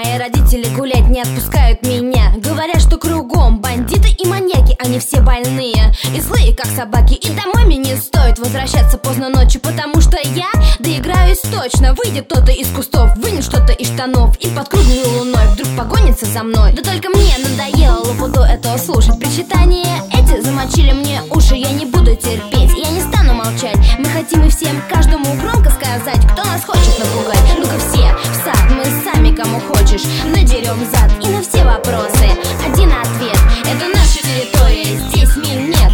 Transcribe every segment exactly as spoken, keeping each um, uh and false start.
Мои родители гулять не отпускают меня. Говорят, что кругом бандиты и маньяки, они все больные и злые, как собаки. И домой мне не стоит возвращаться поздно ночью, потому что я доиграюсь точно. Выйдет кто-то из кустов, вынет что-то из штанов и под круглой луной вдруг погонится за мной. Да только мне надоело лопуду этого слушать. Причитания эти замочили мне уши. Я не буду терпеть, я не стану молчать. Мы хотим и всем, каждому громко сказать, кто нас хочет напугать. Ну-ка все в сад, мы сами кому хочешь надерем зад. И на все вопросы один ответ: это наша территория, здесь мин нет.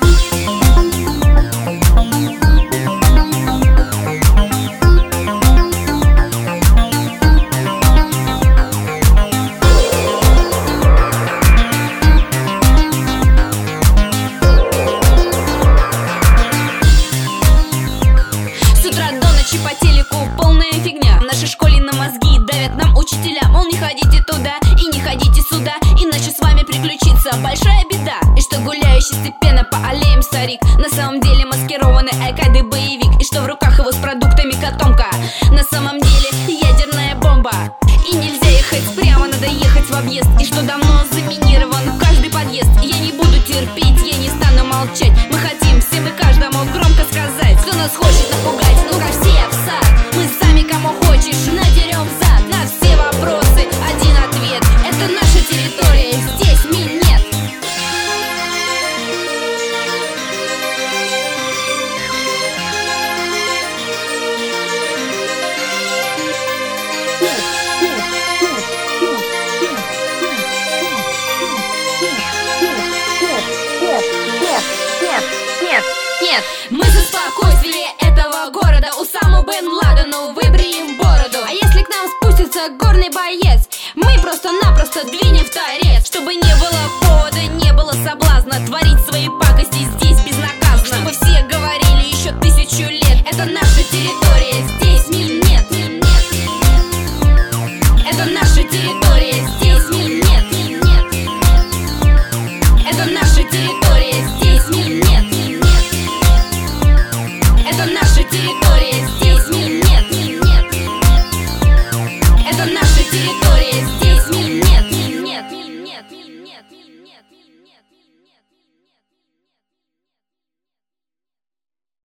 По телеку полная фигня. В нашей школе на мозги давят нам учителя. Мол, не ходите туда и не ходите сюда, иначе с вами приключится большая беда. И что гуляющий степенно по аллеям старик на самом деле маскированный айкады боевик. И что в руках его с продуктами котомка на самом деле ядерная бомба. И нельзя ехать прямо, надо ехать в объезд. И что давно заминирован каждый подъезд. И я не буду терпеть, я не стану молчать. Мы хотим всем и каждому громко сказать, кто нас хочет напугать. Ну-ка все в сад, мы сами кому хочешь надерем зад. На все вопросы один ответ: это наша территория, здесь мин нет. Нет, мы за спокойствие этого города. Усаму Бен Ладену выбреем бороду. А если к нам спустится горный боец, мы просто-напросто двинем в торец. Чтобы не было повода, не было соблазна творить свои пакости здесь безнаказанно. Чтобы все говорили еще тысячу лет: это наша территория, здесь мин нет. Это наша территория, здесь мин нет. Это наша территория, здесь мин нет. Это наша территория, здесь мин нет. Это наша территория.